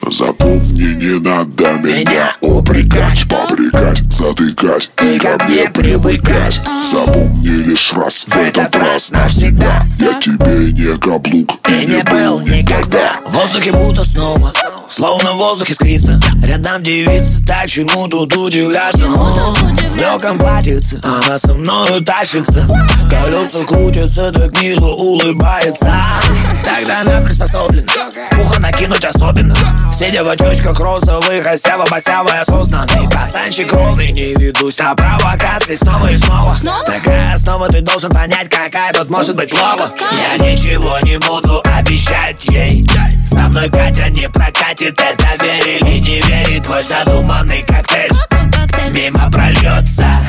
Запомни, не надо меня упрекать, попрекать, затыкать и ко мне привыкать. Запомни лишь раз, в этот раз навсегда. Я тебе не каблук и не был никогда. В воздухе будто снова, словно в воздухе искрится. Рядом девица, так чему тут удивляться? В легком платьице она со мною тащится. Колеса крутятся, так мило улыбается. Тогда она приспособлена пуха накинуть особенно. Сидя в очочках розовых, осяво-босяво осознанный пацанчик ровный. Не ведусь на провокации снова и снова. Такая основа, ты должен понять, какая тут может быть лова. Я ничего не буду обещать ей. Со мной Катя не прокатит, это верь или не верит. Твой задуманный коктейль мимо прольется.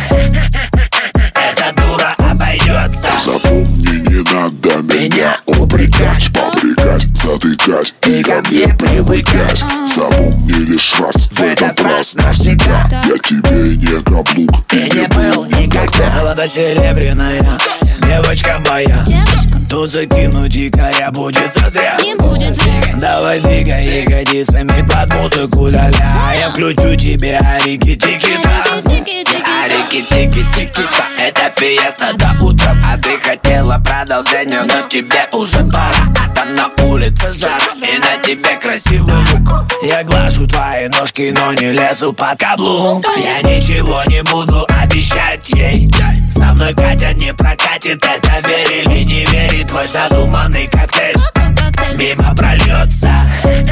Эта дура обойдется. Запомни, не надо меня упрекать, попрекать, затыкать и ко мне привыкать. Запомни лишь раз, в этот раз навсегда. Я тебе не каблук и не был никогда. Золото-серебряная девочка моя, тут закинуть якоря будет зазря. Давай двигай ягодицами под музыку, ля-ля. Я включу тебе арики-тики-та. Арики-тики-тики-та. Это фиеста до утра, а ты хотела продолжения, но тебе уже пора. А там на улице жара, и на тебе красивый лук. Я глажу твои ножки, но не лезу под каблук. Я ничего не буду обещать ей. Со мной Катя не прокатит, это верь или не верит. Твой задуманный коктейль мимо прольется.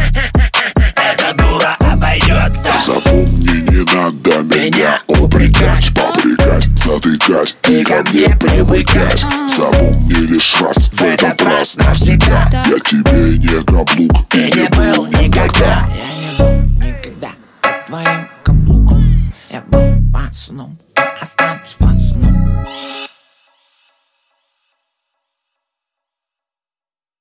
Эта дура обойдется. Запомни, не надо меня упрекать, попрекать, затыкать и ко мне привыкать. Запомни лишь раз, в этот раз навсегда. Я тебе не каблук и не был никогда. Я не был никогда под твоим каблуком. Я был пацаном, останусь пацаном.